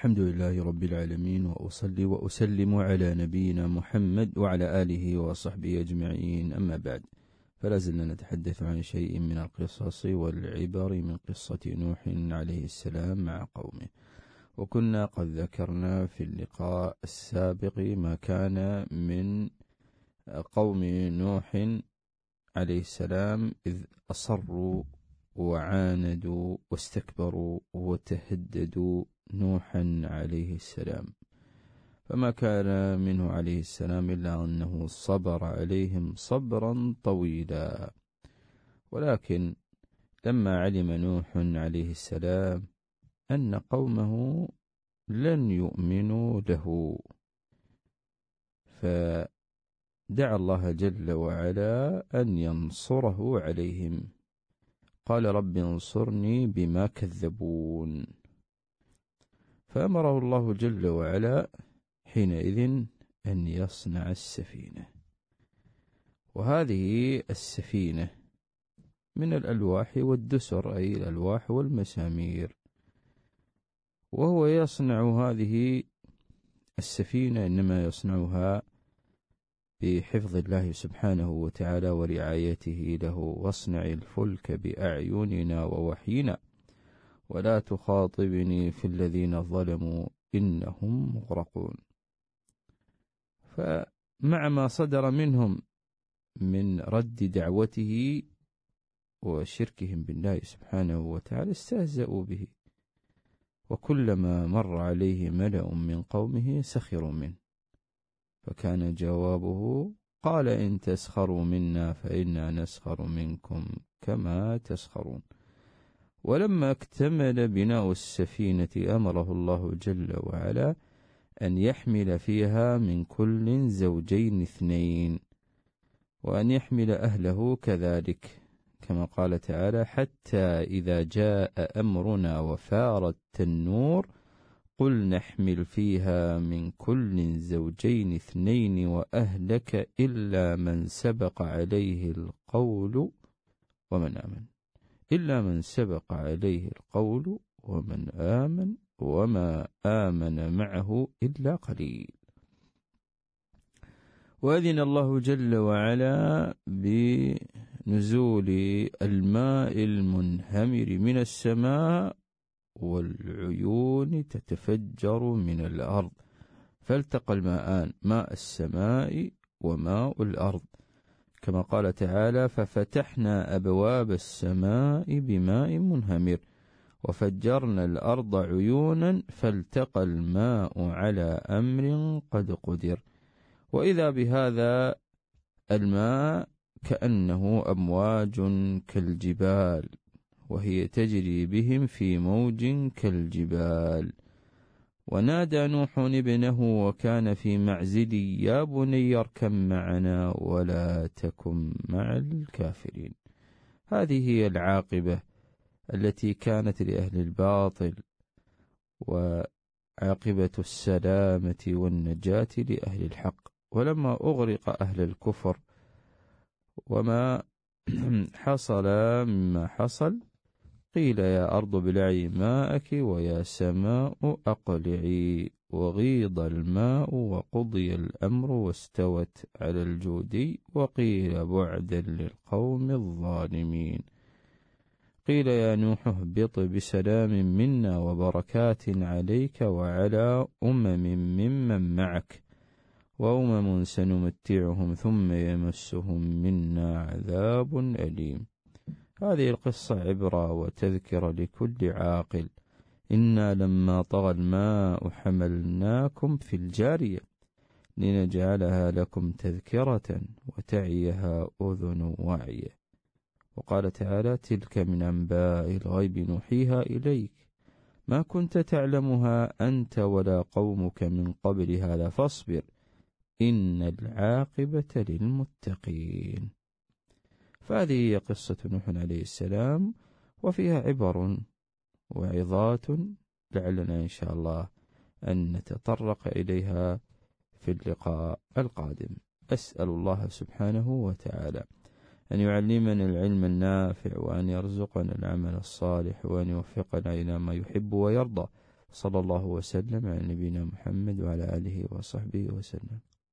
الحمد لله رب العالمين، وأصلي وأسلم على نبينا محمد وعلى آله وصحبه أجمعين، أما بعد، فلا زلنا نتحدث عن شيء من القصص والعبر من قصة نوح عليه السلام مع قومه. وكنا قد ذكرنا في اللقاء السابق ما كان من قوم نوح عليه السلام إذ أصروا وعاندوا واستكبروا وتهددوا نوحا عليه السلام، فما كان منه عليه السلام إلا أنه صبر عليهم صبرا طويلا. ولكن لما علم نوح عليه السلام أن قومه لن يؤمنوا له، فدعا الله جل وعلا أن ينصره عليهم. قال رب انصرني بما كذبون، فأمره الله جل وعلا حينئذ أن يصنع السفينة. وهذه السفينة من الألواح والدسر، أي الألواح والمسامير. وهو يصنع هذه السفينة إنما يصنعها بحفظ الله سبحانه وتعالى ورعايته له. واصنع الفلك بأعيننا ووحينا ولا تخاطبني في الذين ظلموا إنهم مغرقون. فمع ما صدر منهم من رد دعوته وشركهم بالله سبحانه وتعالى استهزأوا به، وكلما مر عليه ملأ من قومه سخروا منه، فكان جوابه قال إن تسخروا منا فإنا نسخر منكم كما تسخرون. ولما اكتمل بناء السفينة أمره الله جل وعلا أن يحمل فيها من كل زوجين اثنين، وأن يحمل أهله كذلك، كما قال تعالى حتى إذا جاء أمرنا وفارت التنور قل نحمل فيها من كل زوجين اثنين وأهلك إلا من سبق عليه القول ومن آمن، إلا من سبق عليه القول ومن آمن وما آمن معه إلا قليل. وأذن الله جل وعلا بنزول الماء المنهمر من السماء والعيون تتفجر من الأرض، فالتقى الماءان ماء السماء وماء الأرض، كما قال تعالى ففتحنا أبواب السماء بماء منهمر وفجرنا الأرض عيونا فالتقى الماء على أمر قد قدر. وإذا بهذا الماء كأنه أمواج كالجبال، وهي تجري بهم في موج كالجبال. ونادى نوح ابنه وكان في معزل يا بني اركب معنا ولا تكن مع الكافرين. هذه هي العاقبة التي كانت لأهل الباطل، وعاقبة السلامة والنجاة لأهل الحق. ولما أغرق أهل الكفر وما حصل مما حصل قيل يا أرض ابلعي ماءك ويا سماء أقلعي وغيض الماء وقضي الأمر واستوت على الجودي وقيل بعدا للقوم الظالمين. قيل يا نوح اهبط بسلام منا وبركات عليك وعلى ممن معك وأمم سنمتعهم ثم يمسهم منا عذاب أليم. هذه القصة عبرة وتذكرة لكل عاقل. إنا لما طغى الماء حملناكم في الجارية لنجعلها لكم تذكرة وتعيها أذن واعية. وقال تعالى تلك من أنباء الغيب نوحيها إليك ما كنت تعلمها أنت ولا قومك من قبل هذا فاصبر إن العاقبة للمتقين. فهذه هي قصة نوح عليه السلام، وفيها عبر وعظات لعلنا إن شاء الله أن نتطرق إليها في اللقاء القادم. أسأل الله سبحانه وتعالى أن يعلمنا العلم النافع، وأن يرزقنا العمل الصالح، وأن يوفقنا إلى ما يحب ويرضى. صلى الله وسلم على نبينا محمد وعلى آله وصحبه وسلم.